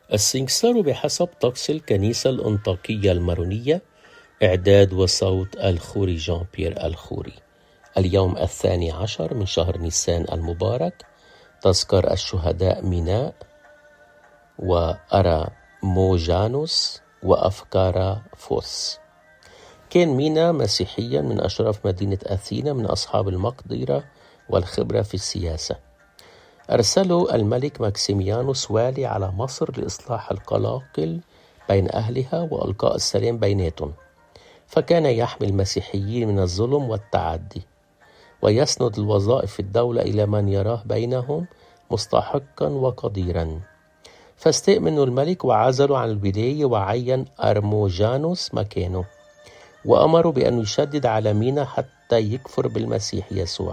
السنكسار بحسب طقس الكنيسة الأنطاكية المارونية، إعداد وصوت الخوري جان بيير الخوري. اليوم 12 من شهر نيسان المبارك، تذكر الشهداء ميناء وأراموجانوس وأفكارا فوس. كان مينا مسيحيا من أشراف مدينة أثينا، من أصحاب المقدرة والخبرة في السياسة. أرسله الملك ماكسيميانوس والي على مصر لإصلاح القلاقل بين أهلها وإلقاء السلام بيناتهم، فكان يحمي المسيحيين من الظلم والتعدي، ويسند الوظائف في الدولة إلى من يراه بينهم مستحقا وقديرا. فاستاء منه الملك وعزله عن الولاية، وعين أرموجانوس مكانه، وأمره بأن يشدد على مينا حتى يكفر بالمسيح يسوع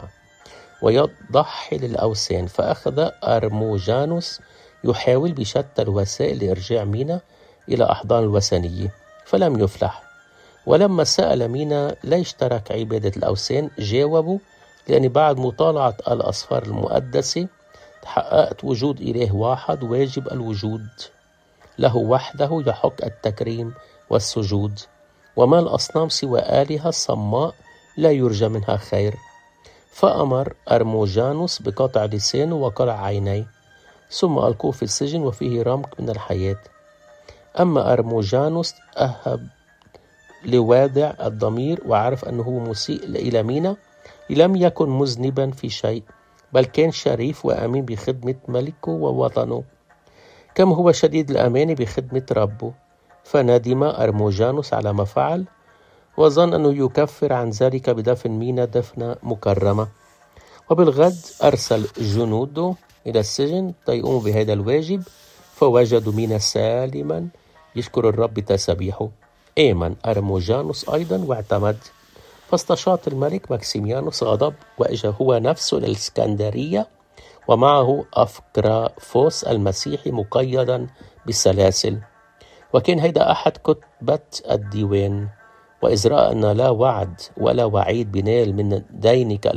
ويضحي للأوثان. فأخذ أرموجانوس يحاول بشتى الوسائل لإرجاع مينا إلى أحضان الوثنية، فلم يفلح. ولما سأل مينا ليش ترك عبادة الأوثان، جاوبوا: لأن بعد مطالعة الأسفار المقدسة تحققت وجود إله واحد واجب الوجود، له وحده يحق التكريم والسجود، وما الأصنام سوى آلهة صماء لا يرجى منها خير. فأمر أرموجانوس بقطع لسانه وقلع عينيه، ثم ألقوه في السجن وفيه رمق من الحياة. أما أرموجانوس أهب لوادع الضمير، وعرف أنه مسيء إلى مينا، لم يكن مذنبا في شيء، بل كان شريف وأمين بخدمة ملكه ووطنه، كما هو شديد الأمان بخدمة ربه. فندم أرموجانوس على ما فعل، وظن أنه يكفر عن ذلك بدفن مينا دفنة مكرمة. وبالغد أرسل جنوده إلى السجن ليقوموا بهذا الواجب، فوجدوا مينا سالما يشكر الرب تسبيحه. آمن أرموجانوس أيضا واعتمد، فاستشاط الملك ماكسيميانوس غضب، وإجا هو نفسه للإسكندرية، ومعه أفكرافوس المسيحي مقيدا بالسلاسل. وكان هيدا أحد كتبة الديوان. وإذ رأى أن لا وعد ولا وعيد بنال من دينك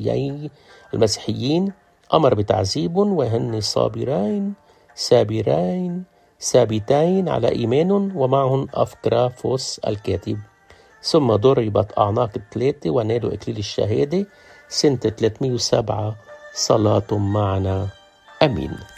المسيحيين، أمر بتعذيبهم، وهن صابرين ثابتين على إيمانهم، ومعهم أفكرافوس الكاتب. ثم ضربت أعناق الثلاثة ونالوا إكليل الشهادة سنة 307. صلاة معنا. أمين.